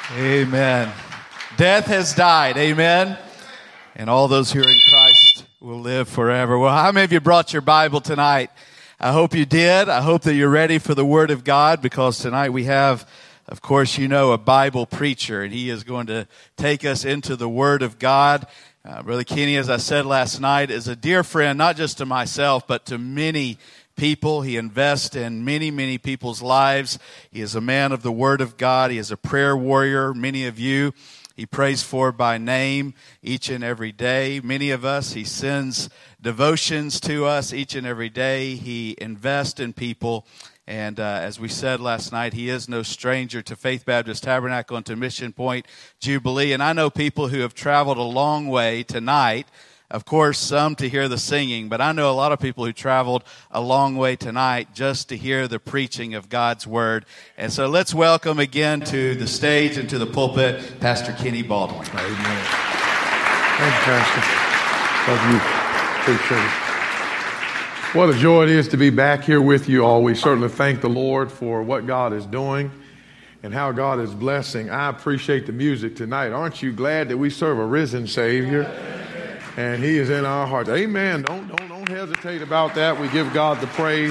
Amen. Death has died. Amen. And all those who are in Christ will live forever. Well, how many of you brought your Bible tonight? I hope you did. I hope that you're ready for the Word of God, because tonight we have, of course, you know, a Bible preacher, and he is going to take us into the Word of God. Brother Kenny, as I said last night, is a dear friend, not just to myself, but to many people. He invests in many, many people's lives. He is a man of the Word of God. He is a prayer warrior. Many of you he prays for by name each and every day. Many of us, he sends devotions to us each and every day. He invests in people. And as we said last night, he is no stranger to Faith Baptist Tabernacle and to Mission Point Jubilee. And I know people who have traveled a long way tonight. Of course, some to hear the singing, but I know a lot of people who traveled a long way tonight just to hear the preaching of God's Word. And so let's welcome again to the stage and to the pulpit, Pastor Kenny Baldwin. Amen. Thank you, Pastor. Love you. Appreciate it. What a joy it is to be back here with you all. We certainly thank the Lord for what God is doing and how God is blessing. I appreciate the music tonight. Aren't you glad that we serve a risen Savior? And he is in our hearts. Amen. Don't hesitate about that. We give God the praise.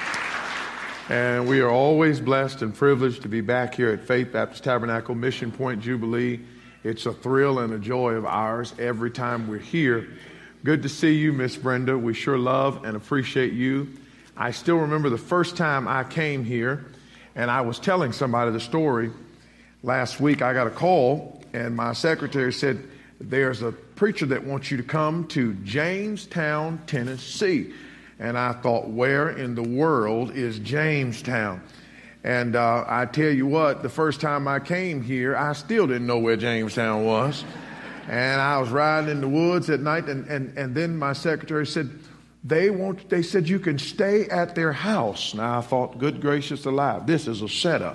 And we are always blessed and privileged to be back here at Faith Baptist Tabernacle, Mission Point Jubilee. It's a thrill and a joy of ours every time we're here. Good to see you, Miss Brenda. We sure love and appreciate you. I still remember the first time I came here, and I was telling somebody the story. Last week I got a call, and my secretary said, there's a preacher that wants you to come to Jamestown, Tennessee. And I thought, where in the world is Jamestown? And I tell you what, the first time I came here, I still didn't know where Jamestown was. And I was riding in the woods at night, and then my secretary said, they said you can stay at their house. Now I thought, good gracious alive, this is a setup.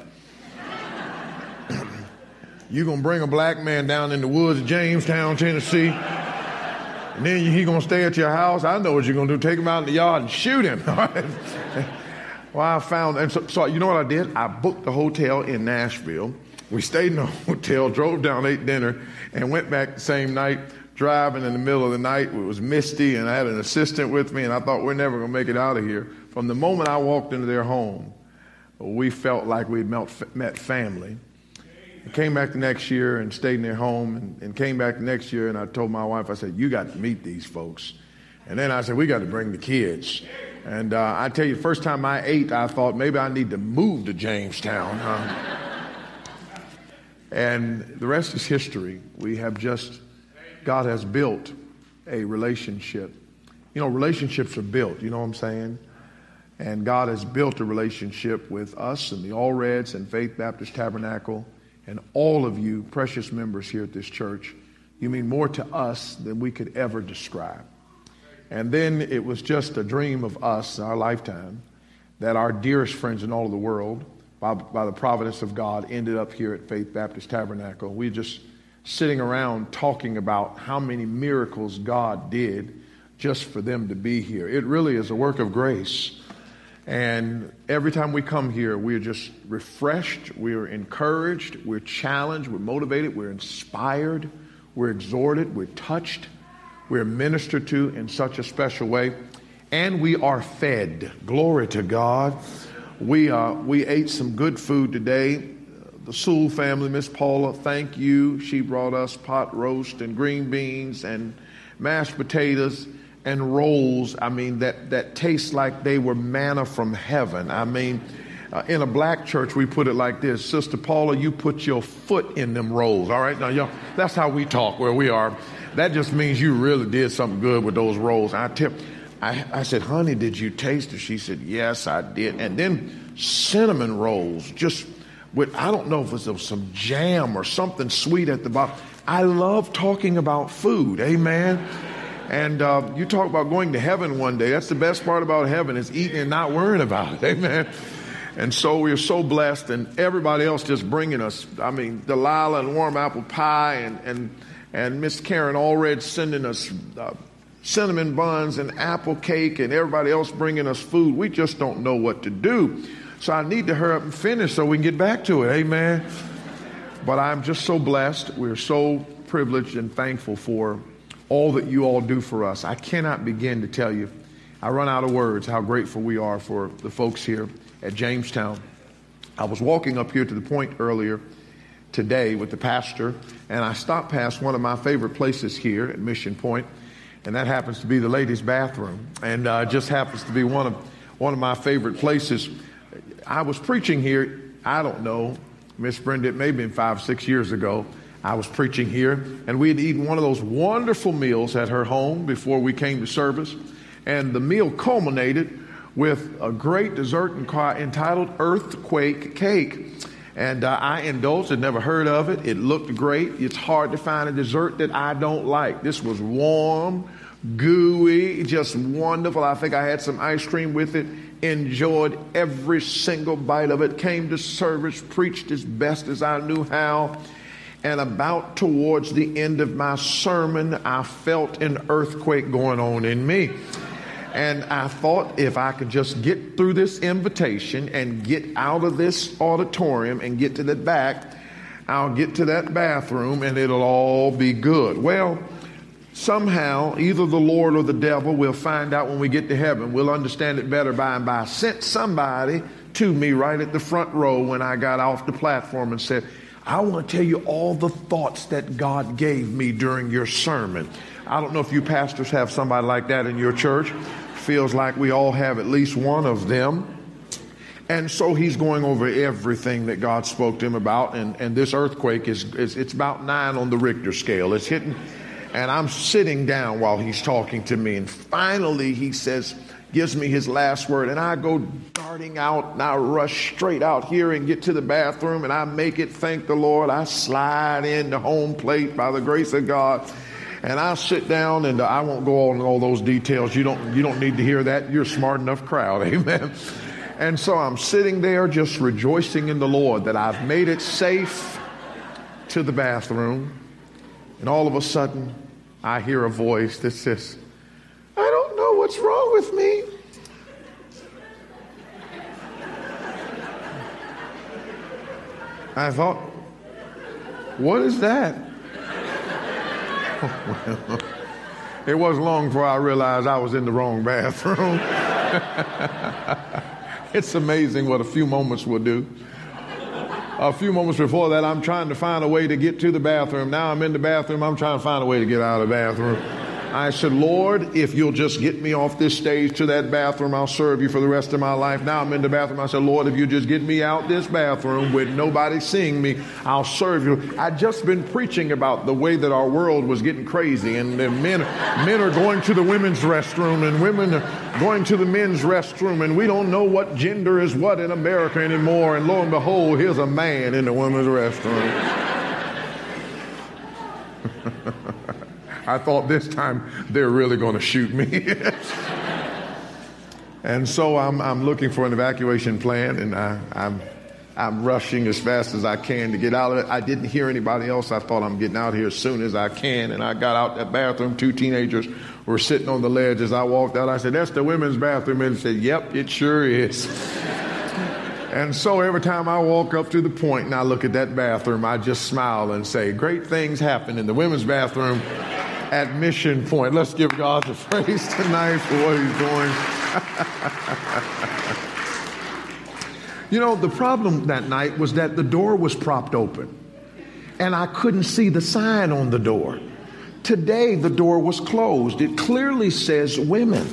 You gonna bring a black man down in the woods of Jamestown, Tennessee, and then he gonna stay at your house? I know what you're gonna do. Take him out in the yard and shoot him. Well, I found, and so you know what I did? I booked a hotel in Nashville. We stayed in a hotel, drove down, ate dinner, and went back the same night, driving in the middle of the night. It was misty, and I had an assistant with me, and I thought, we're never gonna make it out of here. From the moment I walked into their home, we felt like we'd met family. I came back the next year and stayed in their home, and came back the next year, and I told my wife, I said, you got to meet these folks. And then I said, we got to bring the kids. And I tell you, the first time I ate, I thought maybe I need to move to Jamestown. And the rest is history. God has built a relationship. You know, relationships are built, you know what I'm saying? And God has built a relationship with us and the Allreds and Faith Baptist Tabernacle. And all of you precious members here at this church, you mean more to us than we could ever describe. And then it was just a dream of us, our lifetime, that our dearest friends in all of the world, by the providence of God, ended up here at Faith Baptist Tabernacle. We're just sitting around talking about how many miracles God did just for them to be here. It really is a work of grace. And every time we come here, we're just refreshed, we're encouraged, we're challenged, we're motivated, we're inspired, we're exhorted, we're touched, we're ministered to in such a special way, and we are fed. Glory to God. We ate some good food today. The Sewell family, Miss Paula, thank you. She brought us pot roast and green beans and mashed potatoes and rolls, I mean, that taste like they were manna from heaven. I mean, in a black church, we put it like this. Sister Paula, you put your foot in them rolls. All right, now, y'all, that's how we talk where we are. That just means you really did something good with those rolls. I said, honey, did you taste it? She said, yes, I did. And then cinnamon rolls, just with, I don't know if it was some jam or something sweet at the bottom. I love talking about food. Amen. And you talk about going to heaven one day. That's the best part about heaven, is eating and not worrying about it. Amen. And so we're so blessed, and everybody else just bringing us. I mean, Delilah and warm apple pie, and Miss Karen Allred sending us cinnamon buns and apple cake, and everybody else bringing us food. We just don't know what to do. So I need to hurry up and finish so we can get back to it. Amen. But I'm just so blessed. We're so privileged and thankful for all that you all do for us. I cannot begin to tell you. I run out of words how grateful we are for the folks here at Jamestown. I was walking up here to the point earlier today with the pastor, and I stopped past one of my favorite places here at Mission Point, and that happens to be the ladies' bathroom, and just happens to be one of my favorite places. I was preaching here, I don't know, Miss Brenda, it may have been 5 or 6 years ago. I was preaching here, and we had eaten one of those wonderful meals at her home before we came to service. And the meal culminated with a great dessert entitled Earthquake Cake. And I indulged, had never heard of it. It looked great. It's hard to find a dessert that I don't like. This was warm, gooey, just wonderful. I think I had some ice cream with it. Enjoyed every single bite of it. Came to service, preached as best as I knew how. And about towards the end of my sermon, I felt an earthquake going on in me. And I thought if I could just get through this invitation and get out of this auditorium and get to the back, I'll get to that bathroom and it'll all be good. Well, somehow, either the Lord or the devil, we'll find out when we get to heaven. We'll understand it better by and by. Sent somebody to me right at the front row when I got off the platform and said, I want to tell you all the thoughts that God gave me during your sermon. I don't know if you pastors have somebody like that in your church. Feels like we all have at least one of them. And so he's going over everything that God spoke to him about. And this earthquake it's about 9 on the Richter scale. It's hitting. And I'm sitting down while he's talking to me. And finally he says, gives me his last word. And I go darting out and I rush straight out here and get to the bathroom. And I make it, thank the Lord. I slide in the home plate by the grace of God. And I sit down, and I won't go on all those details. You don't need to hear that. You're a smart enough crowd. Amen. And so I'm sitting there just rejoicing in the Lord that I've made it safe to the bathroom. And all of a sudden, I hear a voice that says, I don't know what's wrong with me. I thought, what is that? It wasn't long before I realized I was in the wrong bathroom. It's amazing what a few moments will do. A few moments before that, I'm trying to find a way to get to the bathroom. Now I'm in the bathroom. I'm trying to find a way to get out of the bathroom. I said, Lord, if you'll just get me off this stage to that bathroom, I'll serve you for the rest of my life. Now I'm in the bathroom. I said, Lord, if you just get me out this bathroom with nobody seeing me, I'll serve you. I'd just been preaching about the way that our world was getting crazy, and men are going to the women's restroom and women are going to the men's restroom, and we don't know what gender is what in America anymore. And lo and behold, here's a man in the women's restroom. I thought this time they're really going to shoot me. And so I'm looking for an evacuation plan, and I'm rushing as fast as I can to get out of it. I didn't hear anybody else. I thought I'm getting out here as soon as I can, and I got out that bathroom. 2 teenagers were sitting on the ledge as I walked out. I said, that's the women's bathroom, and they said, yep, it sure is. And so every time I walk up to the point and I look at that bathroom, I just smile and say, great things happen in the women's bathroom at Mission Point. Let's give God the praise tonight for what he's doing. You know, the problem that night was that the door was propped open, and I couldn't see the sign on the door. Today, the door was closed. It clearly says women.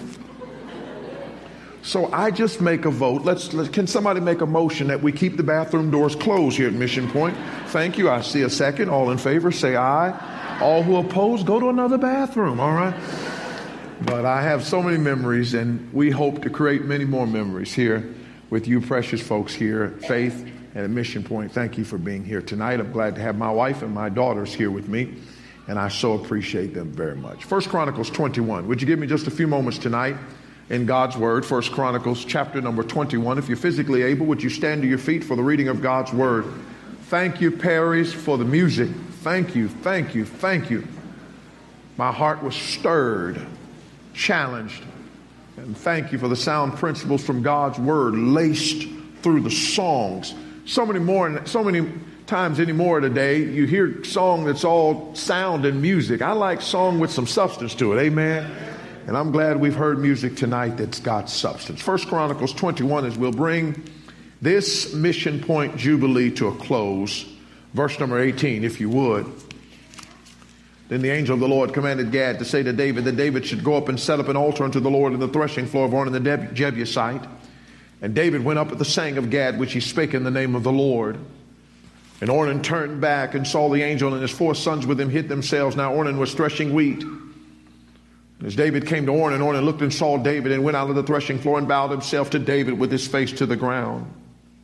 So I just make a vote. Can somebody make a motion that we keep the bathroom doors closed here at Mission Point? Thank you. I see a second. All in favor, say aye. All who oppose, go to another bathroom, all right? But I have so many memories, and we hope to create many more memories here with you precious folks here at Faith and at Mission Point. Thank you for being here tonight. I'm glad to have my wife and my daughters here with me, and I so appreciate them very much. 1 Chronicles 21. Would you give me just a few moments tonight in God's Word? 1 Chronicles chapter number 21. If you're physically able, would you stand to your feet for the reading of God's Word? Thank you, Perry's, for the music. Thank you, thank you, thank you. My heart was stirred, challenged, and thank you for the sound principles from God's Word laced through the songs. So many times anymore today, you hear song that's all sound and music. I like song with some substance to it. Amen. And I'm glad we've heard music tonight that's got substance. 1 Chronicles 21, as we'll bring this Mission Point Jubilee to a close. Verse number 18, if you would. Then the angel of the Lord commanded Gad to say to David that David should go up and set up an altar unto the Lord in the threshing floor of Ornan the Jebusite. And David went up at the saying of Gad, which he spake in the name of the Lord. And Ornan turned back and saw the angel, and his 4 sons with him hid themselves. Now Ornan was threshing wheat. And as David came to Ornan, Ornan looked and saw David, and went out of the threshing floor and bowed himself to David with his face to the ground.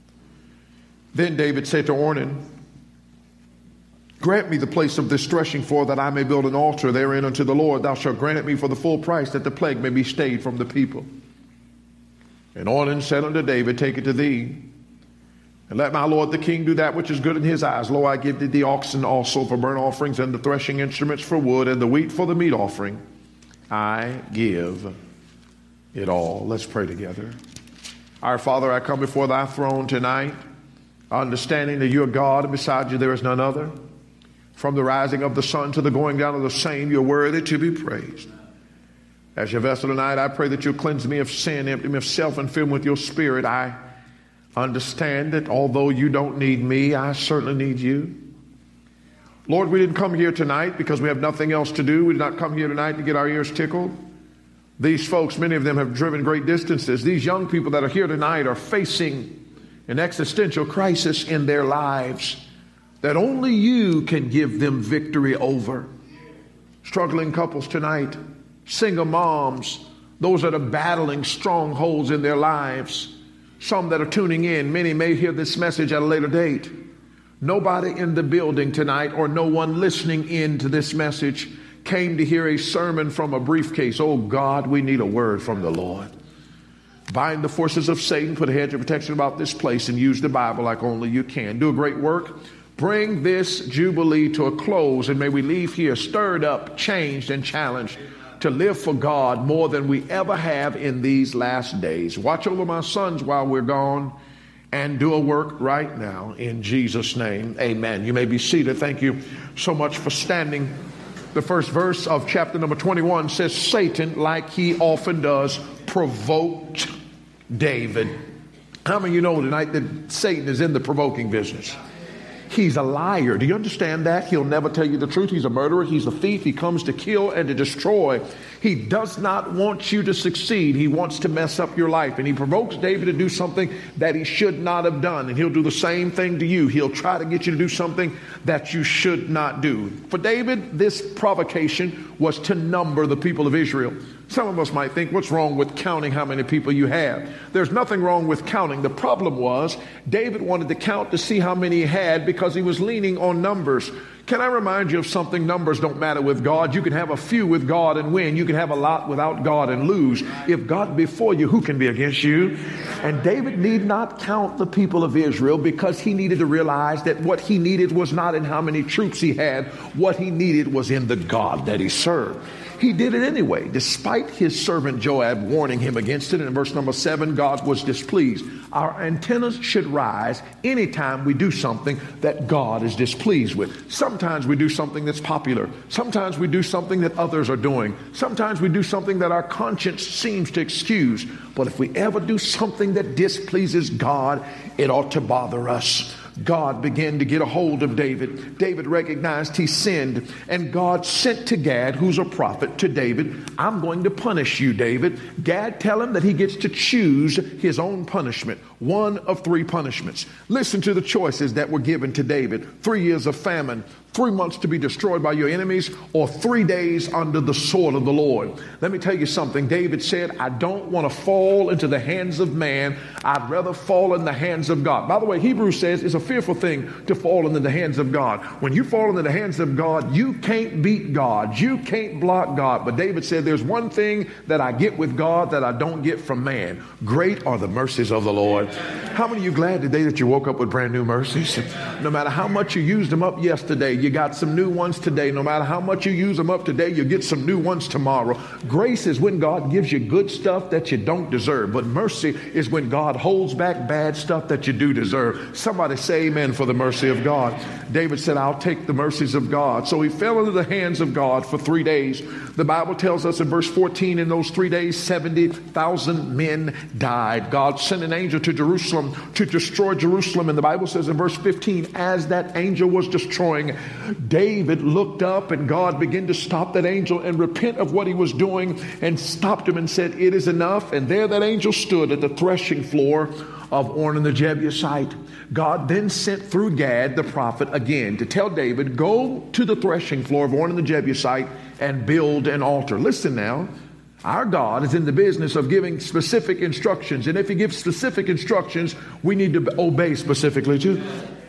Then David said to Ornan, grant me the place of this threshing floor, that I may build an altar therein unto the Lord. Thou shalt grant it me for the full price, that the plague may be stayed from the people. And Ornan said unto David, take it to thee, and let my lord the king do that which is good in his eyes. Lo, I give thee the oxen also for burnt offerings, and the threshing instruments for wood, and the wheat for the meat offering. I give it all. Let's pray together. Our Father, I come before thy throne tonight, understanding that you are God, and beside you there is none other. From the rising of the sun to the going down of the same, you're worthy to be praised. As your vessel tonight, I pray that you'll cleanse me of sin, empty me of self, and fill me with your spirit. I understand that although you don't need me, I certainly need you. Lord, we didn't come here tonight because we have nothing else to do. We did not come here tonight to get our ears tickled. These folks, many of them have driven great distances. These young people that are here tonight are facing an existential crisis in their lives that only you can give them victory over. Struggling couples tonight, single moms, those that are battling strongholds in their lives, some that are tuning in. Many may hear this message at a later date. Nobody in the building tonight, or no one listening in to this message, came to hear a sermon from a briefcase. Oh God, we need a word from the Lord. Bind the forces of Satan, put a hedge of protection about this place, and use the Bible like only you can. Do a great work. Bring this Jubilee to a close, and may we leave here stirred up, changed, and challenged to live for God more than we ever have in these last days. Watch over my sons while we're gone, and do a work right now in Jesus' name. Amen. You may be seated. Thank you so much for standing. The first verse of chapter number 21 says, Satan, like he often does, provoked David. How many of you know tonight that Satan is in the provoking business? He's a liar. Do you understand that? He'll never tell you the truth. He's a murderer. He's a thief. He comes to kill and to destroy. He does not want you to succeed. He wants to mess up your life. And he provokes David to do something that he should not have done. And he'll do the same thing to you. He'll try to get you to do something that you should not do. For David, this provocation was to number the people of Israel. Some of us might think, what's wrong with counting how many people you have? There's nothing wrong with counting. The problem was David wanted to count to see how many he had because he was leaning on numbers. Can I remind you of something? Numbers don't matter with God. You can have a few with God and win. You can have a lot without God and lose. If God be for you, who can be against you? And David need not count the people of Israel because he needed to realize that what he needed was not in how many troops he had. What he needed was in the God that he served. He did it anyway, despite his servant Joab warning him against it. And in verse number 7, God was displeased. Our antennas should rise anytime we do something that God is displeased with. Sometimes we do something that's popular. Sometimes we do something that others are doing. Sometimes we do something that our conscience seems to excuse. But if we ever do something that displeases God, it ought to bother us. God began to get a hold of David. David recognized he sinned, and God sent to Gad, who's a prophet, to David. I'm going to punish you, David. Gad tell him that he gets to choose his own punishment, one of 3 punishments. Listen to the choices that were given to David. 3 years of famine, 3 months to be destroyed by your enemies, or 3 days under the sword of the Lord. Let me tell you something. David said, I don't want to fall into the hands of man. I'd rather fall in the hands of God. By the way, Hebrews says it's a fearful thing to fall into the hands of God. When you fall into the hands of God, you can't beat God. You can't block God. But David said, there's one thing that I get with God that I don't get from man. Great are the mercies of the Lord. How many of you glad today that you woke up with brand new mercies? No matter how much you used them up yesterday, you got some new ones today. No matter how much you use them up today, you get some new ones tomorrow. Grace is when God gives you good stuff that you don't deserve. But mercy is when God holds back bad stuff that you do deserve. Somebody say say amen for the mercy of God. David said, I'll take the mercies of God. So he fell into the hands of God for 3 days. The Bible tells us in verse 14, in those 3 days, 70,000 men died. God sent an angel to Jerusalem to destroy Jerusalem. And the Bible says in verse 15, as that angel was destroying, David looked up and God began to stop that angel and repent of what he was doing and stopped him and said, it is enough. And there that angel stood at the threshing floor of Ornan the Jebusite. God then sent through Gad the prophet again to tell David, go to the threshing floor of Ornan the Jebusite and build an altar. Listen now, our God is in the business of giving specific instructions. And if he gives specific instructions, we need to obey specifically too.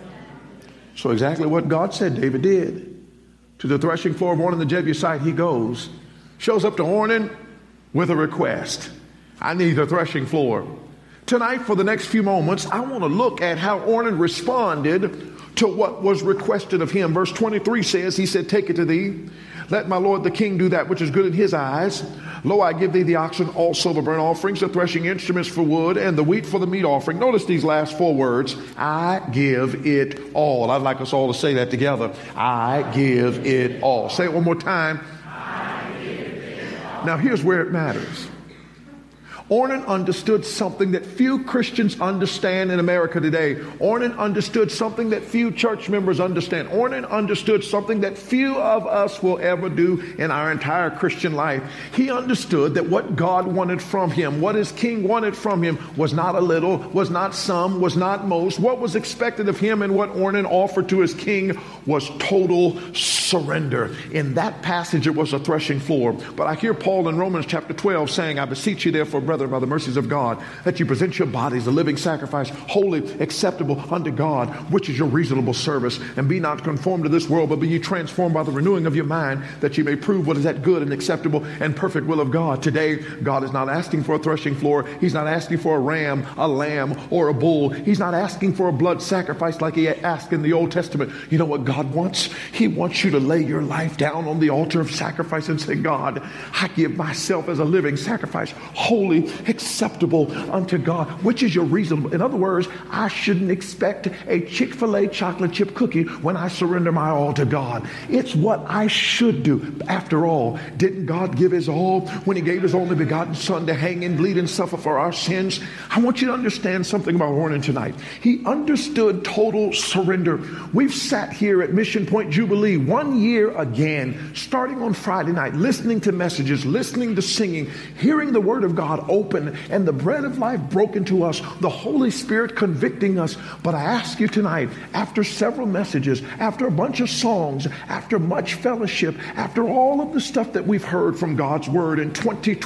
So exactly what God said, David did. To the threshing floor of Ornan the Jebusite he goes, shows up to Ornan with a request. I need the threshing floor. Tonight, for the next few moments, I want to look at how Ornan responded to what was requested of him. Verse 23 says, he said, take it to thee. Let my lord the king do that which is good in his eyes. Lo, I give thee the oxen also the burnt offerings, the threshing instruments for wood, and the wheat for the meat offering. Notice these last 4 words. I give it all. I'd like us all to say that together. I give it all. Say it one more time. I give it all. Now here's where it matters. Ornan understood something that few Christians understand in America today. Ornan understood something that few church members understand. Ornan understood something that few of us will ever do in our entire Christian life. He understood that what God wanted from him, what his king wanted from him, was not a little, was not some, was not most. What was expected of him and what Ornan offered to his king was total surrender. In that passage, it was a threshing floor. But I hear Paul in Romans chapter 12 saying, I beseech you therefore, brethren, by the mercies of God, that you present your bodies a living sacrifice, holy, acceptable unto God, which is your reasonable service. And be not conformed to this world, but be ye transformed by the renewing of your mind, that ye may prove what is that good and acceptable and perfect will of God. Today, God is not asking for a threshing floor. He's not asking for a ram, a lamb, or a bull. He's not asking for a blood sacrifice like he asked in the Old Testament. You know what God wants? He wants you to lay your life down on the altar of sacrifice and say, God, I give myself as a living sacrifice, holy, acceptable unto God, which is your reasonable. In other words, I shouldn't expect a Chick-fil-A chocolate chip cookie when I surrender my all to God. It's what I should do. After all, didn't God give his all when he gave his only begotten son to hang and bleed and suffer for our sins? I want you to understand something about Ornan tonight. He understood total surrender. We've sat here at Mission Point Jubilee 1 year again, starting on Friday night, listening to messages, listening to singing, hearing the word of God open and the bread of life broken to us, the Holy Spirit convicting us. But I ask you tonight, after several messages, after a bunch of songs, after much fellowship, after all of the stuff that we've heard from God's word in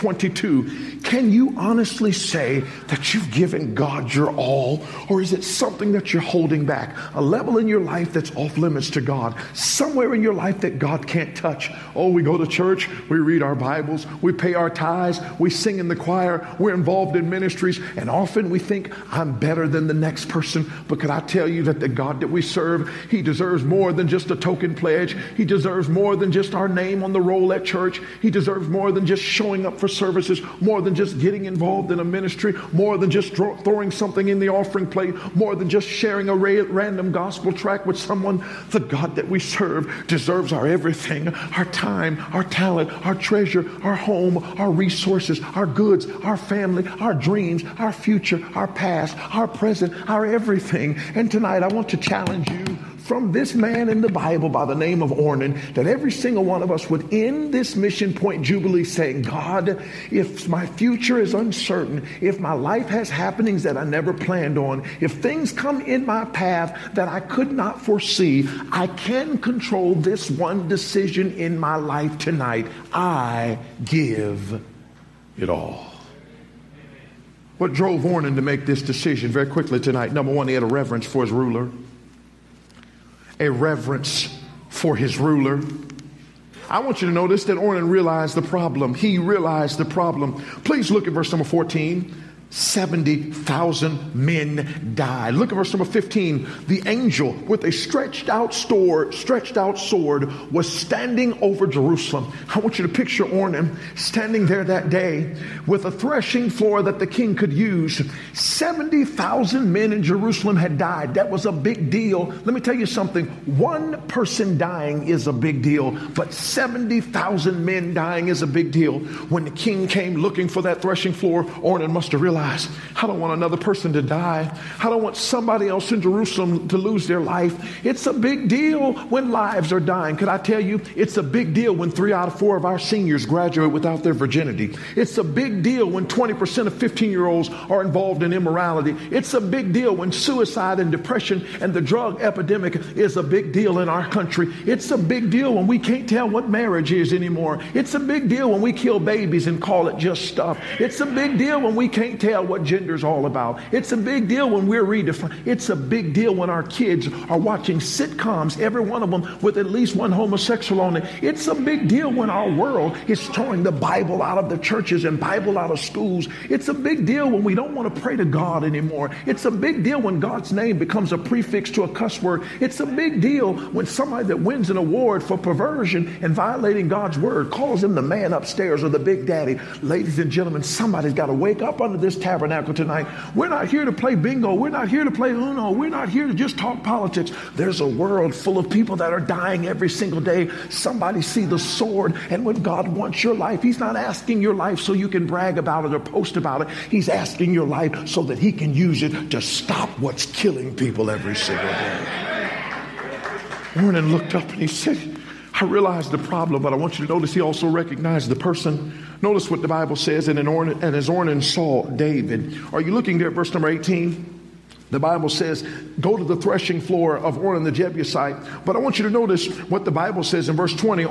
2022, can you honestly say that you've given God your all? Or is it something that you're holding back? A level in your life that's off limits to God? Somewhere in your life that God can't touch? Oh, we go to church, we read our Bibles, we pay our tithes, we sing in the choir, we're involved in ministries, and often we think, I'm better than the next person. But can I tell you that the God that we serve, he deserves more than just a token pledge. He deserves more than just our name on the roll at church. He deserves more than just showing up for services, more than just getting involved in a ministry, more than just throwing something in the offering plate, more than just sharing a random gospel track with someone. The God that we serve deserves our everything, our time, our talent, our treasure, our home, our resources, our goods, our family, our dreams, our future, our past, our present, our everything. And tonight I want to challenge you from this man in the Bible by the name of Ornan, that every single one of us would end this Mission Point Jubilee saying, God, if my future is uncertain, if my life has happenings that I never planned on, if things come in my path that I could not foresee, I can control this one decision in my life tonight. I give it all. What drove Ornan to make this decision? Very quickly tonight. Number one, he had a reverence for his ruler. A reverence for his ruler. I want you to notice that Ornan realized the problem. He realized the problem. Please look at verse number 14. 70,000 men died. Look at verse number 15. The angel with a stretched out sword was standing over Jerusalem. I want you to picture Ornan standing there that day with a threshing floor that the king could use. 70,000 men in Jerusalem had died. That was a big deal. Let me tell you something. One person dying is a big deal, but 70,000 men dying is a big deal. When the king came looking for that threshing floor, Ornan must have realized, I don't want another person to die. I don't want somebody else in Jerusalem to lose their life. It's a big deal when lives are dying. Could I tell you, it's a big deal when 3 out of 4 of our seniors graduate without their virginity. It's a big deal when 20% of 15-year-olds are involved in immorality. It's a big deal when suicide and depression and the drug epidemic is a big deal in our country. It's a big deal when we can't tell what marriage is anymore. It's a big deal when we kill babies and call it just stuff. It's a big deal when we can't tell what gender's all about. It's a big deal when we're redefined. It's a big deal when our kids are watching sitcoms, every one of them with at least one homosexual on it. It's a big deal when our world is throwing the Bible out of the churches and Bible out of schools. It's a big deal when we don't want to pray to God anymore. It's a big deal when God's name becomes a prefix to a cuss word. It's a big deal when somebody that wins an award for perversion and violating God's word calls him the man upstairs or the big daddy. Ladies and gentlemen, somebody's got to wake up under this tabernacle tonight. We're not here to play bingo. We're not here to play Uno. We're not here to just talk politics. There's a world full of people that are dying every single day. Somebody see the sword. And when God wants your life, he's not asking your life so you can brag about it or post about it. He's asking your life so that he can use it to stop what's killing people every single day. Ornan looked up and he said, I realize the problem, but I want you to notice he also recognized the person. Notice what the Bible says, and as Ornan saw David. Are you looking there at verse number 18? The Bible says, go to the threshing floor of Ornan the Jebusite. But I want you to notice what the Bible says in verse 20.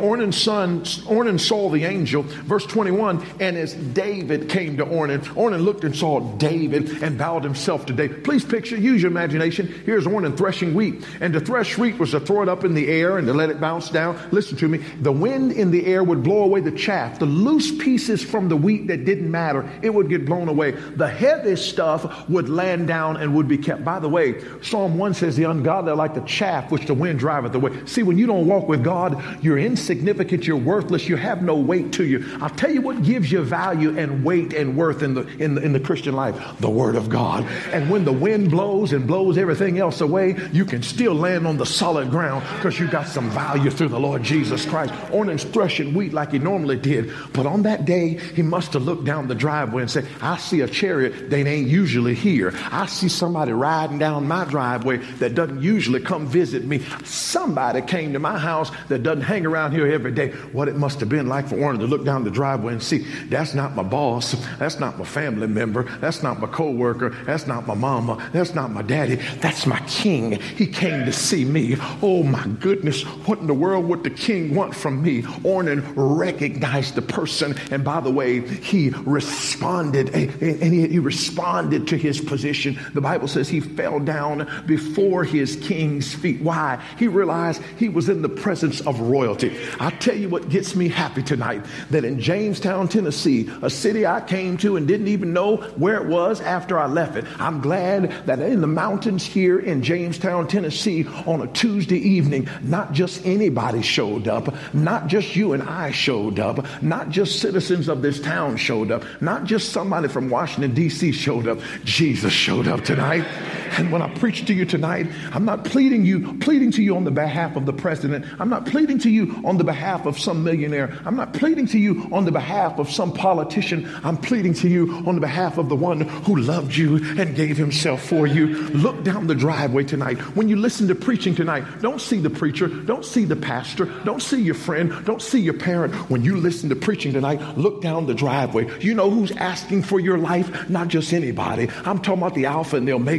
Ornan saw the angel. Verse 21, and as David came to Ornan looked and saw David and bowed himself to David. Please picture, use your imagination. Here's Ornan threshing wheat. And to thresh wheat was to throw it up in the air and to let it bounce down. Listen to me. The wind in the air would blow away the chaff. The loose pieces from the wheat that didn't matter, it would get blown away. The heavy stuff would land down and would be kept. By the way, Psalm 1 says the ungodly are like the chaff which the wind driveth away. See, when you don't walk with God, you're insignificant, you're worthless, you have no weight to you. I'll tell you what gives you value and weight and worth in the Christian life, the Word of God. And when the wind blows and blows everything else away, you can still land on the solid ground because you got some value through the Lord Jesus Christ. Ornan's threshing wheat like he normally did, but on that day, he must have looked down the driveway and said, I see a chariot that ain't usually here. I see somebody riding down my driveway that doesn't usually come visit me. Somebody came to my house that doesn't hang around here every day. What it must have been like for Ornan to look down the driveway and see, that's not my boss. That's not my family member. That's not my co-worker. That's not my mama. That's not my daddy. That's my king. He came to see me. Oh my goodness. What in the world would the king want from me? Ornan recognized the person. And by the way, he responded and he responded to his position. The Bible says he fell down before his king's feet. Why? He realized he was in the presence of royalty. I tell you what gets me happy tonight, that in Jamestown, Tennessee, a city I came to and didn't even know where it was after I left it, I'm glad that in the mountains here in Jamestown, Tennessee, on a Tuesday evening, not just anybody showed up, not just you and I showed up, not just citizens of this town showed up, not just somebody from Washington, D.C. showed up. Jesus showed up tonight. And when I preach to you tonight, I'm not pleading to you on the behalf of the president. I'm not pleading to you on the behalf of some millionaire. I'm not pleading to you on the behalf of some politician. I'm pleading to you on the behalf of the one who loved you and gave himself for you. Look down the driveway tonight. When you listen to preaching tonight, don't see the preacher, don't see the pastor, don't see your friend, don't see your parent. When you listen to preaching tonight, look down the driveway. You know who's asking for your life? Not just anybody. I'm talking about the Alpha and the Omega, the beginning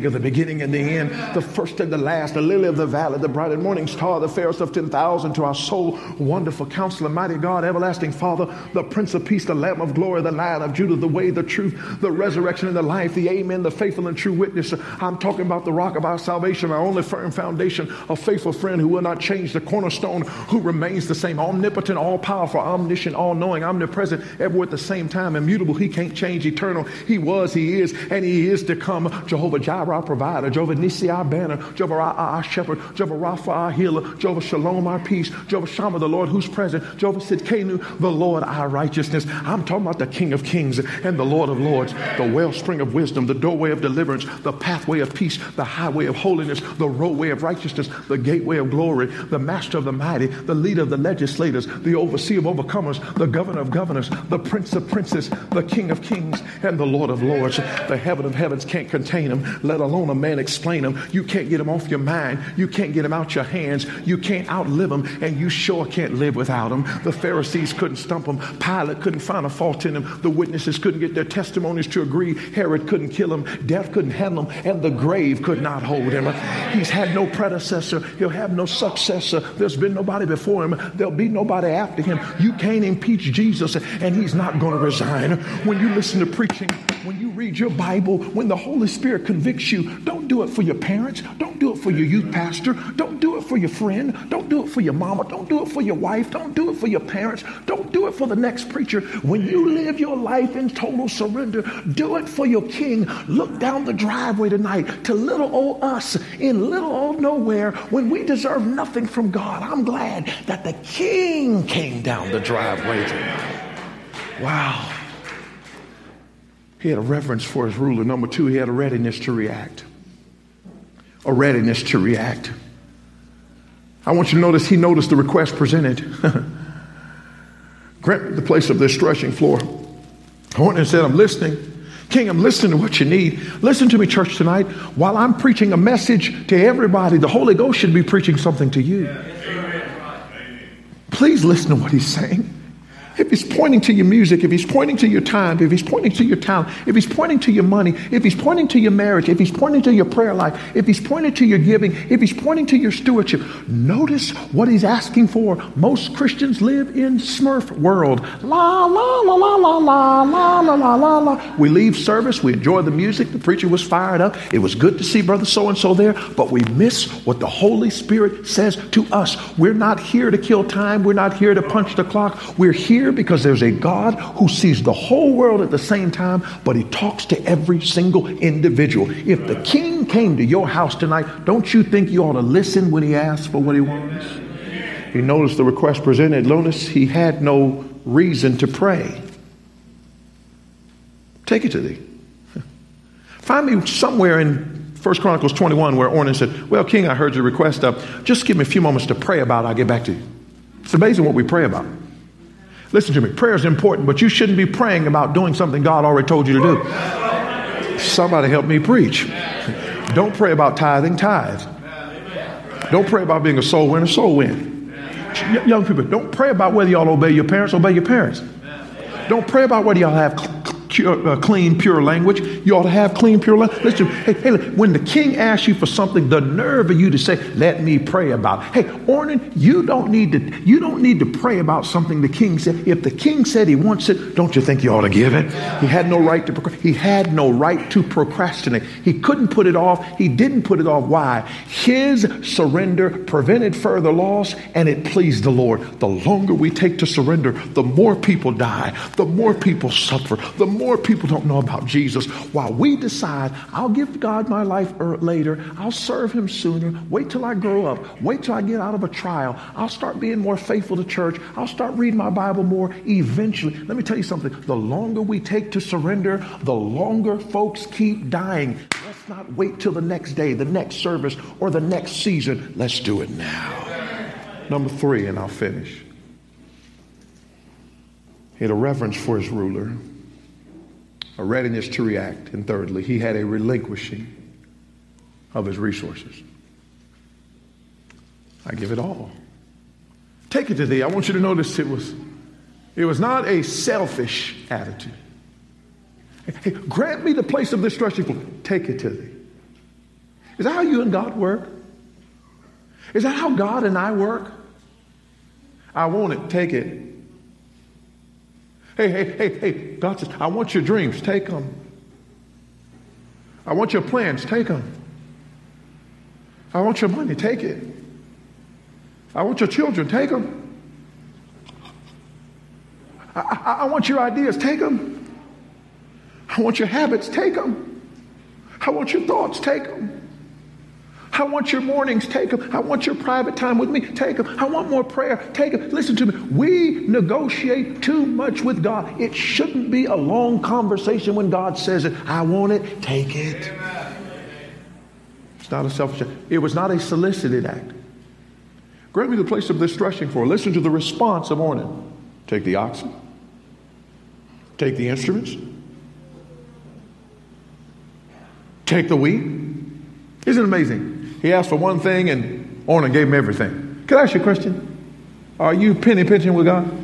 beginning and the end, the first and the last, the lily of the valley, the bright and morning star, the fairest of 10,000, to our soul, wonderful counselor, mighty God, everlasting Father, the Prince of Peace, the Lamb of glory, the Lion of Judah, the way, the truth, the resurrection and the life, the amen, the faithful and true witness. I'm talking about the rock of our salvation, our only firm foundation, a faithful friend who will not change, the cornerstone who remains the same, omnipotent, all-powerful, omniscient, all-knowing, omnipresent, everywhere at the same time, immutable. He can't change, eternal. He was, he is, and he is to come. Jehovah Jireh, our provider, Jehovah Nissi, our banner, Jehovah Ra, our shepherd, Jehovah Rapha, our healer, Jehovah Shalom, our peace, Jehovah Shammah, the Lord who's present, Jehovah Sidkenu, the Lord, our righteousness. I'm talking about the King of Kings and the Lord of Lords, the wellspring of wisdom, the doorway of deliverance, the pathway of peace, the highway of holiness, the roadway of righteousness, the gateway of glory, the master of the mighty, the leader of the legislators, the overseer of overcomers, the governor of governors, the prince of princes, the King of kings, and the Lord of lords. The heaven of heavens can't contain him, let alone a man explain him. You can't get him off your mind. You can't get him out your hands. You can't outlive him, and you sure can't live without him. The Pharisees couldn't stump him. Pilate couldn't find a fault in him. The witnesses couldn't get their testimonies to agree. Herod couldn't kill him. Death couldn't handle him, and the grave could not hold him. He's had no predecessor. He'll have no successor. There's been nobody before him. There'll be nobody after him. You can't impeach Jesus, and he's not going to resign. When you listen to preaching, when you read your Bible, when the Holy Spirit convicts you, don't do it for your parents. Don't do it for your youth pastor. Don't do it for your friend. Don't do it for your mama. Don't do it for your wife. Don't do it for your parents. Don't do it for the next preacher. When you live your life in total surrender, do it for your King. Look down the driveway tonight to little old us in little old nowhere when we deserve nothing from God. I'm glad that the King came down the driveway tonight. Wow. He had a reverence for his ruler. Number two, he had a readiness to react. A readiness to react. I want you to notice he noticed the request presented. Grant me the place of this threshing floor. Horton said, I'm listening. King, I'm listening to what you need. Listen to me, church, tonight. While I'm preaching a message to everybody, the Holy Ghost should be preaching something to you. Please listen to what he's saying. If he's pointing to your music, if he's pointing to your time, if he's pointing to your talent, if he's pointing to your money, if he's pointing to your marriage, if he's pointing to your prayer life, if he's pointing to your giving, if he's pointing to your stewardship, notice what he's asking for. Most Christians live in Smurf world. La, la, la, la, la, la, la, la, la, la, la. We leave service, we enjoy the music, the preacher was fired up. It was good to see brother so-and-so there, but we miss what the Holy Spirit says to us. We're not here to kill time. We're not here to punch the clock. We're here because there's a God who sees the whole world at the same time, but he talks to every single individual. If the King came to your house tonight, don't you think you ought to listen when he asks for what he wants? He noticed the request presented. Notice he had no reason to pray. Take it to thee. Find me somewhere in 1 Chronicles 21 where Ornan said, well, King, I heard your request up. Just give me a few moments to pray about it. I'll get back to you. It's amazing what we pray about. Listen to me. Prayer is important, but you shouldn't be praying about doing something God already told you to do. Somebody help me preach. Don't pray about tithing, tithe. Don't pray about being a soul winner, soul win. Young people, don't pray about whether y'all obey your parents, obey your parents. Don't pray about whether y'all have clean, pure language. You ought to have clean, pure language. Listen, hey, when the King asks you for something, the nerve of you to say, let me pray about it. Hey, Ornan, you don't need to pray about something the King said. If the King said he wants it, don't you think you ought to give it? He had no right to procrastinate. He couldn't put it off. He didn't put it off. Why? His surrender prevented further loss, and it pleased the Lord. The longer we take to surrender, the more people die, the more people suffer, the more people don't know about Jesus. While we decide, I'll give God my life later, I'll serve him sooner, wait till I grow up, wait till I get out of a trial, I'll start being more faithful to church, I'll start reading my Bible more. Eventually, let me tell you something, the longer we take to surrender, the longer folks keep dying. Let's not wait till the next day, the next service, or the next season. Let's do it now. Number 3, and I'll finish. He had a reverence for his ruler, a readiness to react, and thirdly, he had a relinquishing of his resources. I give it all. Take it to thee. I want you to notice it was not a selfish attitude. Hey, grant me the place of this threshing floor. Take it to thee. Is that how you and God work? Is that how God and I work? I want it, take it. Hey, God says, I want your dreams, take them. I want your plans, take them. I want your money, take it. I want your children, take them. I want your ideas, take them. I want your habits, take them. I want your thoughts, take them. I want your mornings, take them. I want your private time with me, take them. I want more prayer, take them. Listen to me. We negotiate too much with God. It shouldn't be a long conversation when God says it. I want it, take it. It's not a selfish act. It was not a solicited act. Grant me the place of this threshing floor. Listen to the response of Ornan. Take the oxen. Take the instruments. Take the wheat. Isn't it amazing? He asked for one thing and Ornan gave him everything. Can I ask you a question? Are you penny pinching with God?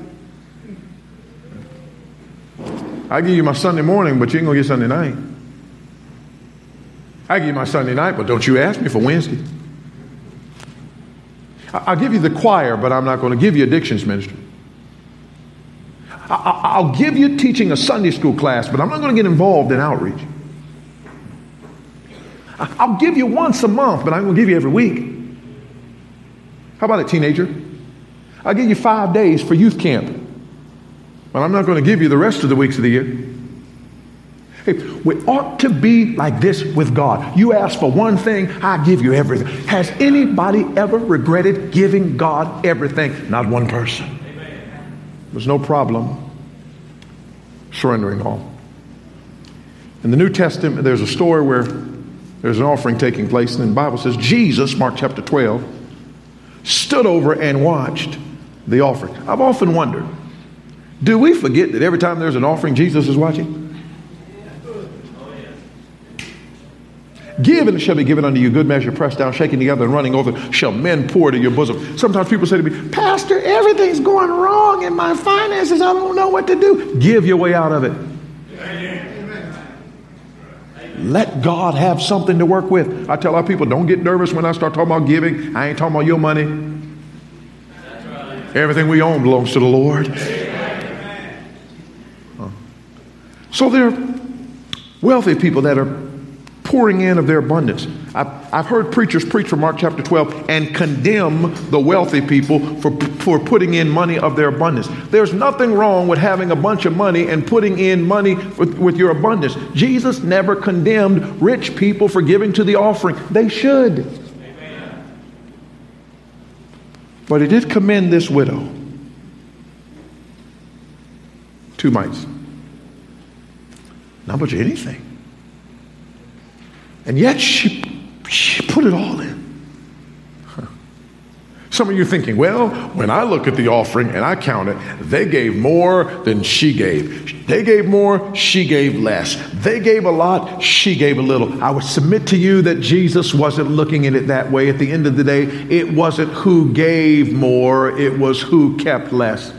I give you my Sunday morning, but you ain't going to get Sunday night. I give you my Sunday night, but don't you ask me for Wednesday. I'll give you the choir, but I'm not going to give you addictions ministry. I'll give you teaching a Sunday school class, but I'm not going to get involved in outreach. I'll give you once a month, but I'm going to give you every week. How about it, teenager? I'll give you 5 days for youth camp, but I'm not going to give you the rest of the weeks of the year. Hey, we ought to be like this with God. You ask for one thing, I give you everything. Has anybody ever regretted giving God everything? Not one person. There's no problem surrendering all. In the New Testament, there's a story where there's an offering taking place, and the Bible says Jesus, Mark chapter 12, stood over and watched the offering. I've often wondered, do we forget that every time there's an offering, Jesus is watching? Give and it shall be given unto you, good measure, pressed down, shaken together, and running over, shall men pour to your bosom. Sometimes people say to me, Pastor, everything's going wrong in my finances. I don't know what to do. Give your way out of it. Let God have something to work with. I tell our people, don't get nervous when I start talking about giving. I ain't talking about your money. Everything we own belongs to the Lord. So there are wealthy people that are pouring in of their abundance. I've heard preachers preach from Mark chapter 12 and condemn the wealthy people for putting in money of their abundance. There's nothing wrong with having a bunch of money and putting in money with your abundance. Jesus never condemned rich people for giving to the offering. They should. Amen. But he did commend this widow. 2 mites. Not much of anything. And yet she put it all in. Some of you are thinking, well, when I look at the offering and I count it, they gave more than she gave. They gave more, she gave less. They gave a lot, she gave a little. I would submit to you that Jesus wasn't looking at it that way. At the end of the day, it wasn't who gave more, it was who kept less.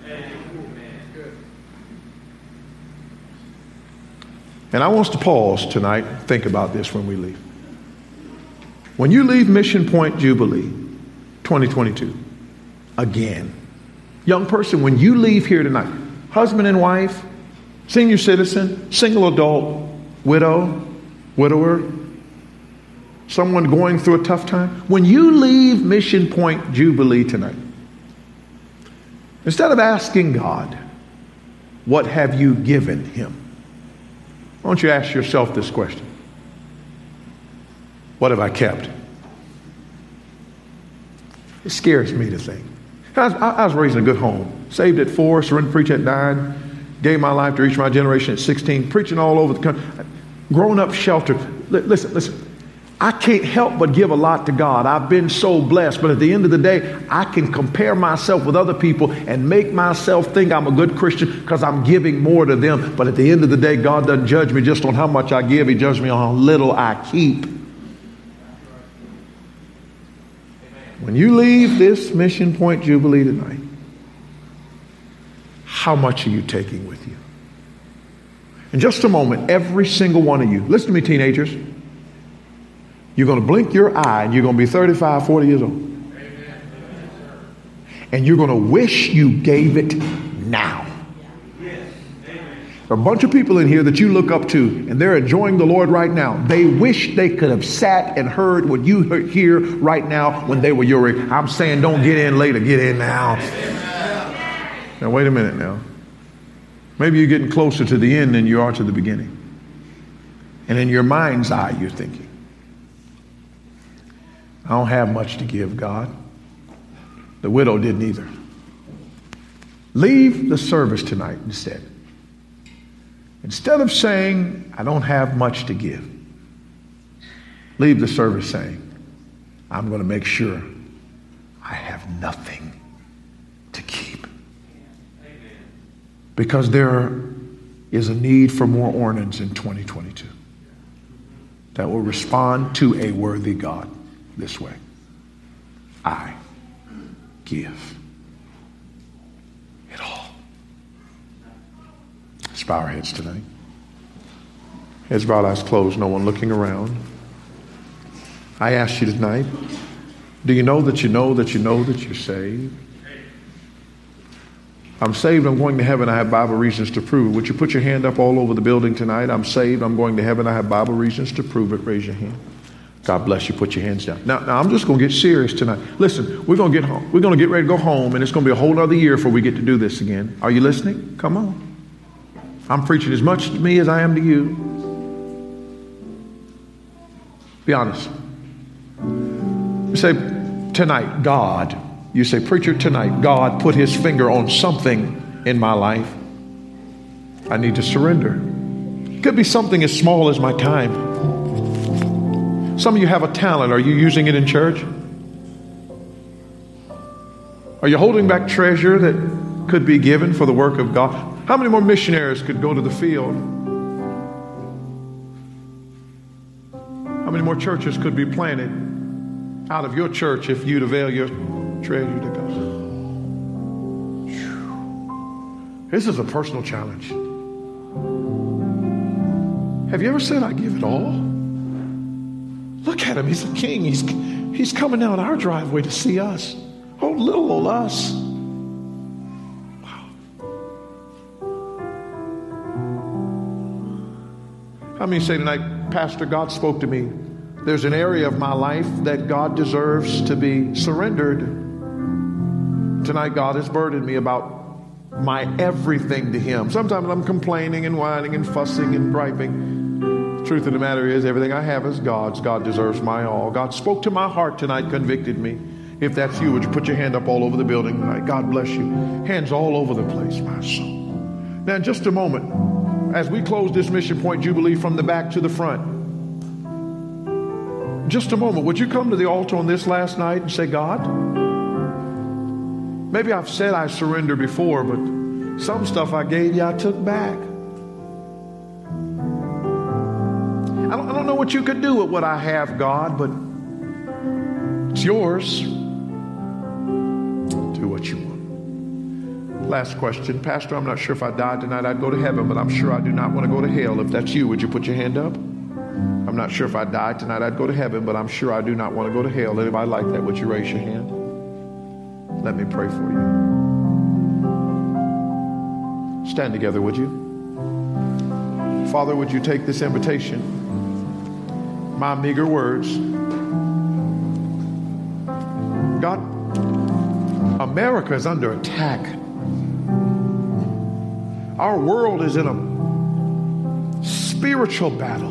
And I want us to pause tonight, think about this when we leave. When you leave Mission Point Jubilee 2022, again, young person, when you leave here tonight, husband and wife, senior citizen, single adult, widow, widower, someone going through a tough time, when you leave Mission Point Jubilee tonight, instead of asking God, what have you given him? Why don't you ask yourself this question? What have I kept? It scares me to think. I was raised in a good home. Saved at 4, surrendered to preach at 9, gave my life to reach my generation at 16, preaching all over the country. Grown up sheltered. Listen. I can't help but give a lot to God. I've been so blessed. But at the end of the day, I can compare myself with other people and make myself think I'm a good Christian because I'm giving more to them. But at the end of the day, God doesn't judge me just on how much I give. He judges me on how little I keep. When you leave this Mission Point Jubilee tonight, how much are you taking with you? In just a moment, every single one of you, listen to me, teenagers. You're going to blink your eye and you're going to be 35, 40 years old. And you're going to wish you gave it now. There are a bunch of people in here that you look up to, and they're enjoying the Lord right now. They wish they could have sat and heard what you hear right now when they were your age. I'm saying don't get in later, get in now. Now wait a minute now. Maybe you're getting closer to the end than you are to the beginning. And in your mind's eye, you're thinking, I don't have much to give, God. The widow didn't either. Leave the service tonight instead. Instead of saying, I don't have much to give, leave the service saying, I'm going to make sure I have nothing to keep. Because there is a need for more Ornans in 2022 that will respond to a worthy God this way. I give it all. Let's bow our heads tonight. Heads bowed, eyes closed, no one looking around. I ask you tonight, do you know that you know that you know that you're saved? I'm saved, I'm going to heaven, I have Bible reasons to prove it. Would you put your hand up all over the building tonight? I'm saved, I'm going to heaven, I have Bible reasons to prove it. Raise your hand. God bless you. Put your hands down. Now I'm just going to get serious tonight. Listen, we're going to get home. We're going to get ready to go home, and it's going to be a whole other year before we get to do this again. Are you listening? Come on. I'm preaching as much to me as I am to you. Be honest. You say, tonight, God. You say, preacher, tonight, God put his finger on something in my life. I need to surrender. It could be something as small as my time. Some of you have a talent. Are you using it in church? Are you holding back treasure that could be given for the work of God? How many more missionaries could go to the field? How many more churches could be planted out of your church if you'd avail your treasure to God? This is a personal challenge. Have you ever said, I give it all? Look at him. He's a king. He's coming down our driveway to see us. Oh, little old us. Wow. How many say tonight, Pastor, God spoke to me. There's an area of my life that God deserves to be surrendered. Tonight, God has burdened me about my everything to him. Sometimes I'm complaining and whining and fussing and griping. Truth of the matter is, everything I have is God's. God deserves my all. God spoke to my heart tonight, convicted me. If that's you, would you put your hand up all over the building tonight? God bless you. Hands all over the place, my soul. Now, in just a moment, as we close this Mission Point Jubilee from the back to the front, in just a moment, would you come to the altar on this last night and say, God, maybe I've said I surrender before, but some stuff I gave you, I took back. I don't know what you could do with what I have, God, but it's yours. Do what you want. Last question. Pastor, I'm not sure if I died tonight I'd go to heaven, but I'm sure I do not want to go to hell. If that's you, would you put your hand up? I'm not sure if I died tonight I'd go to heaven, but I'm sure I do not want to go to hell. Anybody like that? Would you raise your hand? Let me pray for you. Stand together, would you? Father, would you take this invitation? My meager words. God, America is under attack. Our world is in a spiritual battle.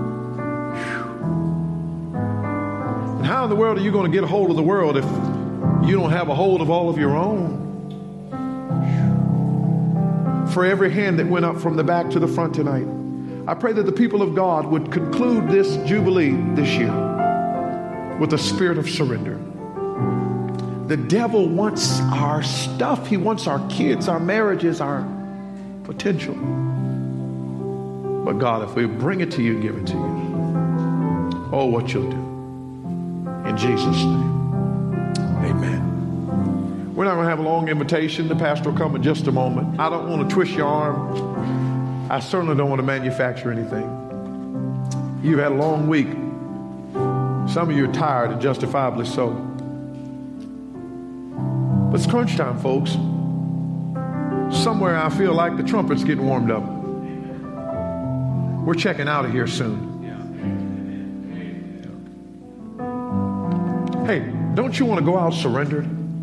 And how in the world are you going to get a hold of the world if you don't have a hold of all of your own? For every hand that went up from the back to the front tonight, I pray that the people of God would conclude this Jubilee this year with a spirit of surrender. The devil wants our stuff. He wants our kids, our marriages, our potential. But God, if we bring it to you, give it to you. Oh, what you'll do. In Jesus' name, amen. We're not going to have a long invitation. The pastor will come in just a moment. I don't want to twist your arm. I certainly don't want to manufacture anything. You've had a long week. Some of you are tired, and justifiably so. But it's crunch time, folks. Somewhere I feel like the trumpet's getting warmed up. We're checking out of here soon. Hey, don't you want to go out surrendered?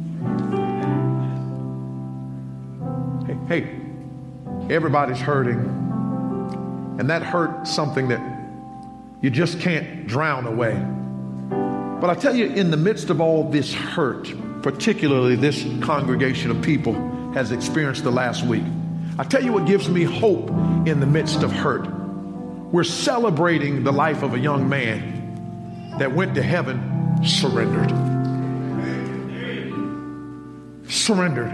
Hey, everybody's hurting. And that hurt's something that you just can't drown away. But I tell you, in the midst of all this hurt, particularly this congregation of people has experienced the last week, I tell you what gives me hope in the midst of hurt. We're celebrating the life of a young man that went to heaven surrendered. Surrendered.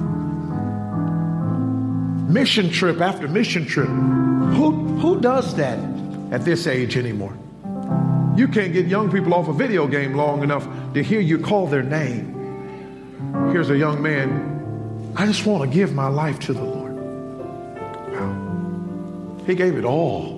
Mission trip after mission trip. Who does that at this age anymore? You can't get young people off a video game long enough to hear you call their name. Here's a young man, I just want to give my life to the Lord. Wow. He gave it all.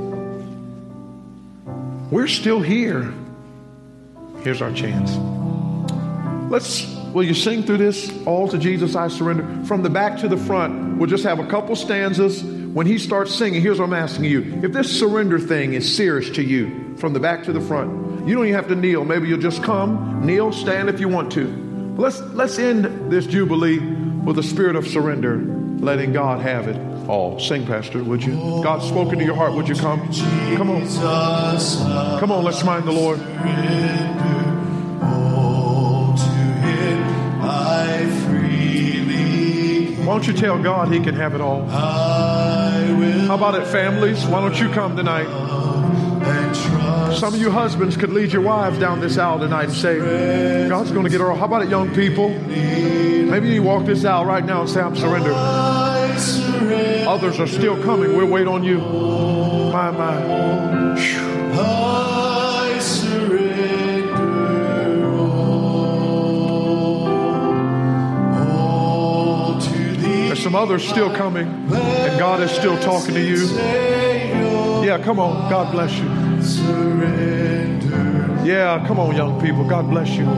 We're still here. Here's our chance. Will you sing through this? All to Jesus I surrender. From the back to the front, we'll just have a couple stanzas. When he starts singing, here's what I'm asking you. If this surrender thing is serious to you, from the back to the front, you don't even have to kneel. Maybe you'll just come, kneel, stand if you want to. Let's end this Jubilee with a spirit of surrender, letting God have it all. Sing, Pastor, would you? God's spoken to your heart. Would you come? Come on. Come on, let's mind the Lord. Why don't you tell God he can have it all? How about it, families? Why don't you come tonight? Some of you husbands could lead your wives down this aisle tonight and say, God's going to get her all. How about it, young people? Maybe you walk this aisle right now and say, I'm surrendered. Others are still coming. We'll wait on you. My. I surrender all to thee. There's some others still coming, and God is still talking to you. Yeah, come on. God bless you. Yeah, come on, young people. God bless you.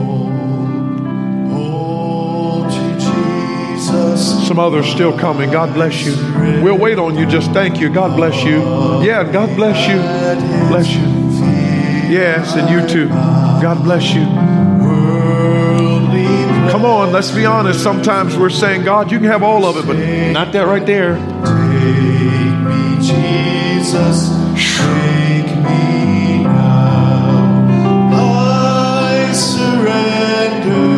Some others still coming. God bless you. We'll wait on you. Just thank you. God bless you. Yeah, God bless you. Bless you. Yes, and you too. God bless you. Come on, let's be honest. Sometimes we're saying, God, you can have all of it, but not that right there. Take me, Jesus. Take me now. I surrender.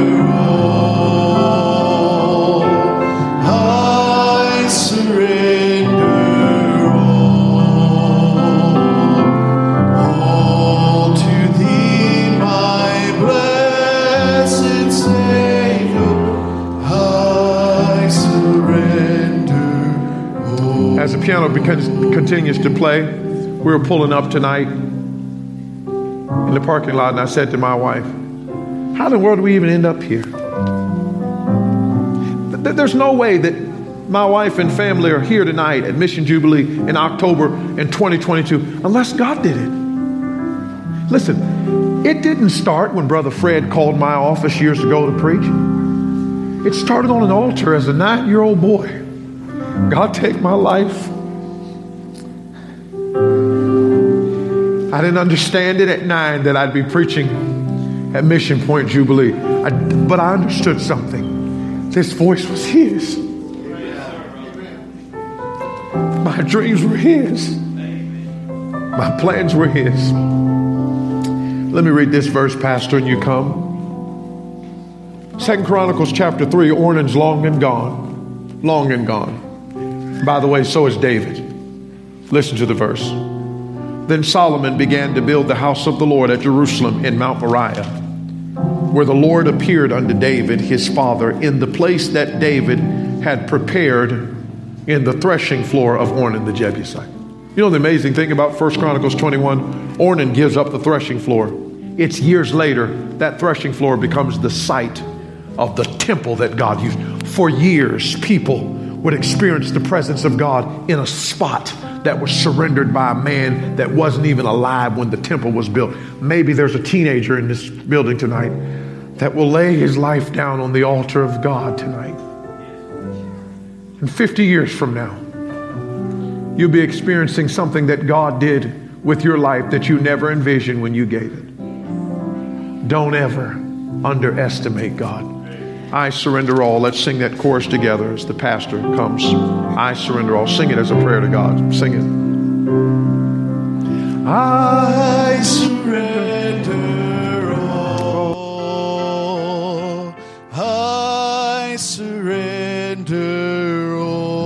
As the piano continues to play, we were pulling up tonight in the parking lot, and I said to my wife, how in the world do we even end up here? There's no way that my wife and family are here tonight at Mission Jubilee in October in 2022 unless God did it. Listen, it didn't start when Brother Fred called my office years ago to preach. It started on an altar as a 9-year-old boy. God, take my life. I didn't understand it at 9 that I'd be preaching at Mission Point Jubilee. But I understood something. This voice was his. My dreams were his. My plans were his. Let me read this verse, Pastor, and you come. 2 Chronicles chapter 3, Ornan's long and gone. Long and gone. By the way, so is David. Listen to the verse. Then Solomon began to build the house of the Lord at Jerusalem in Mount Moriah, where the Lord appeared unto David, his father, in the place that David had prepared in the threshing floor of Ornan the Jebusite. You know the amazing thing about 1 Chronicles 21? Ornan gives up the threshing floor. It's years later that threshing floor becomes the site of the temple that God used. For years, people would experience the presence of God in a spot that was surrendered by a man that wasn't even alive when the temple was built. Maybe there's a teenager in this building tonight that will lay his life down on the altar of God tonight. And 50 years from now, you'll be experiencing something that God did with your life that you never envisioned when you gave it. Don't ever underestimate God. I surrender all. Let's sing that chorus together as the pastor comes. I surrender all. Sing it as a prayer to God. Sing it. I surrender all. I surrender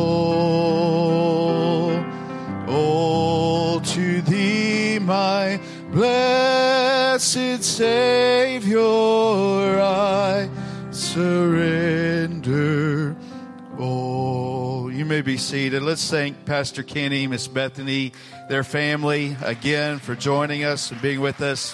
all. All to thee, my blessed Savior, I surrender all. You may be seated. Let's thank Pastor Kenny, Miss Bethany, their family again for joining us and being with us.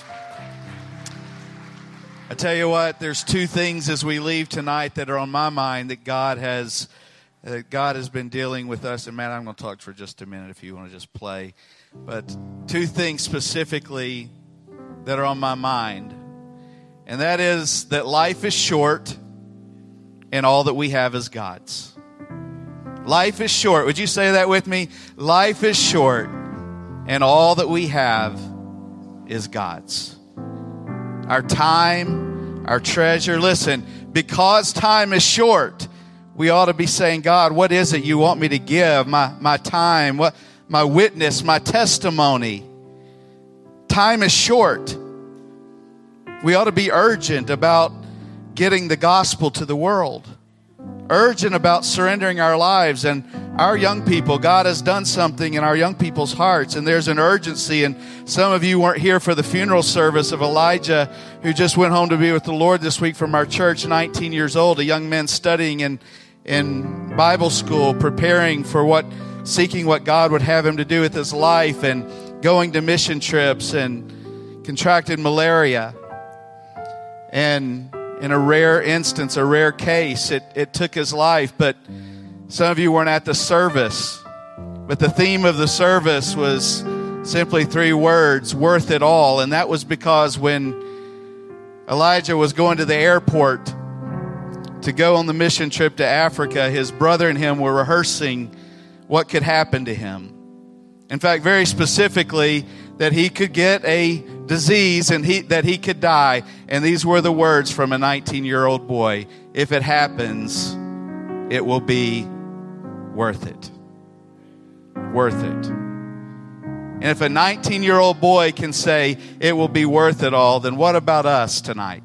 I tell you what, there's two things as we leave tonight that are on my mind that God has been dealing with us. And Matt, I'm going to talk for just a minute if you want to just play. But two things specifically that are on my mind. And that is that life is short and all that we have is God's. Life is short. Would you say that with me? Life is short and all that we have is God's. Our time, our treasure. Listen, because time is short, we ought to be saying, God, what is it you want me to give? My time, what my witness, my testimony. Time is short. We ought to be urgent about getting the gospel to the world. Urgent about surrendering our lives. And our young people, God has done something in our young people's hearts. And there's an urgency. And some of you weren't here for the funeral service of Elijah, who just went home to be with the Lord this week from our church, 19 years old, a young man studying in Bible school, preparing for seeking what God would have him to do with his life, and going to mission trips, and contracted malaria. And in a rare instance, a rare case, it took his life. But some of you weren't at the service. But the theme of the service was simply 3 words, worth it all. And that was because when Elijah was going to the airport to go on the mission trip to Africa, his brother and him were rehearsing what could happen to him. In fact, very specifically, that he could get a disease and that he could die. And these were the words from a 19-year-old boy. If it happens, it will be worth it. Worth it. And if a 19-year-old boy can say it will be worth it all, then what about us tonight?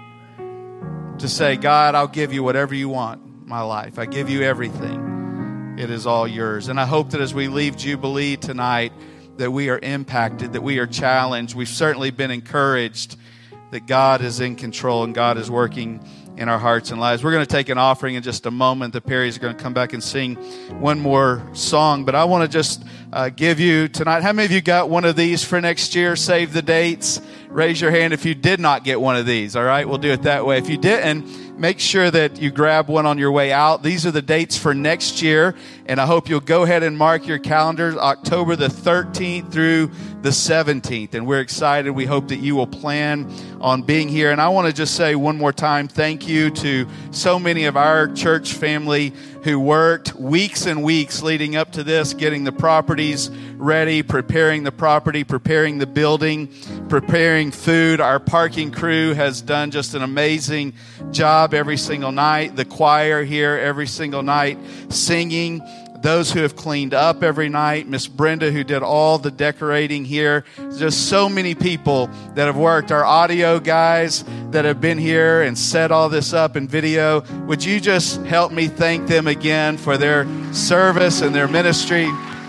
To say, God, I'll give you whatever you want, my life. I give you everything. It is all yours. And I hope that as we leave Jubilee tonight, that we are impacted, that we are challenged. We've certainly been encouraged that God is in control and God is working in our hearts and lives. We're going to take an offering in just a moment. The Perrys are going to come back and sing one more song. But I want to just give you tonight, how many of you got one of these for next year? Save the dates. Raise your hand if you did not get one of these. All right, we'll do it that way. If you didn't, make sure that you grab one on your way out. These are the dates for next year, and I hope you'll go ahead and mark your calendars, October the 13th through the 17th. And we're excited. We hope that you will plan on being here. And I want to just say one more time, thank you to so many of our church family who worked weeks and weeks leading up to this, getting the properties ready, preparing the property, preparing the building, preparing food. Our parking crew has done just an amazing job every single night. The choir here every single night singing. Those who have cleaned up every night. Miss Brenda, who did all the decorating here. Just so many people that have worked. Our audio guys that have been here and set all this up in video. Would you just help me thank them again for their service and their ministry?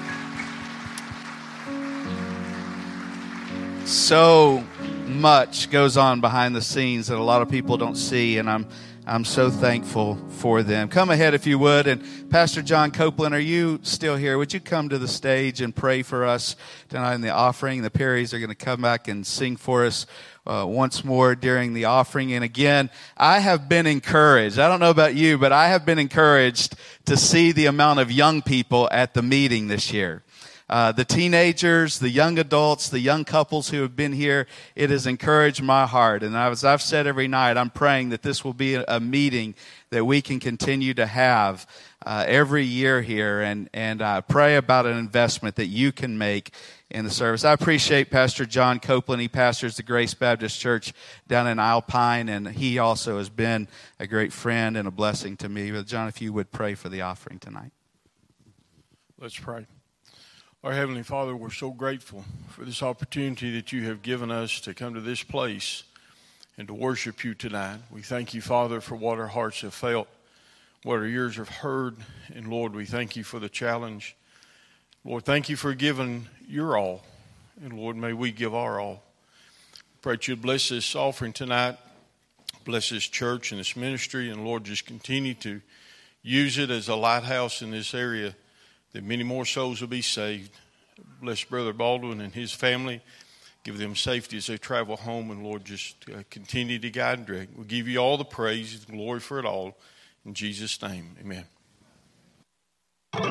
So much goes on behind the scenes that a lot of people don't see, and I'm so thankful for them. Come ahead if you would. And Pastor John Copeland, are you still here? Would you come to the stage and pray for us tonight in the offering? The Perrys are going to come back and sing for us once more during the offering. And again, I have been encouraged. I don't know about you, but I have been encouraged to see the amount of young people at the meeting this year. The teenagers, the young adults, the young couples who have been here, it has encouraged my heart. And as I've said every night, I'm praying that this will be a meeting that we can continue to have every year here, and pray about an investment that you can make in the service. I appreciate Pastor John Copeland. He pastors the Grace Baptist Church down in Alpine, and he also has been a great friend and a blessing to me. But John, if you would pray for the offering tonight. Let's pray. Our Heavenly Father, we're so grateful for this opportunity that you have given us to come to this place and to worship you tonight. We thank you, Father, for what our hearts have felt, what our ears have heard. And Lord, we thank you for the challenge. Lord, thank you for giving your all. And Lord, may we give our all. Pray that you'd bless this offering tonight. Bless this church and this ministry. And Lord, just continue to use it as a lighthouse in this area, that many more souls will be saved. Bless Brother Baldwin and his family. Give them safety as they travel home. And Lord, just continue to guide and direct. We'll give you all the praise and glory for it all. In Jesus' name, amen.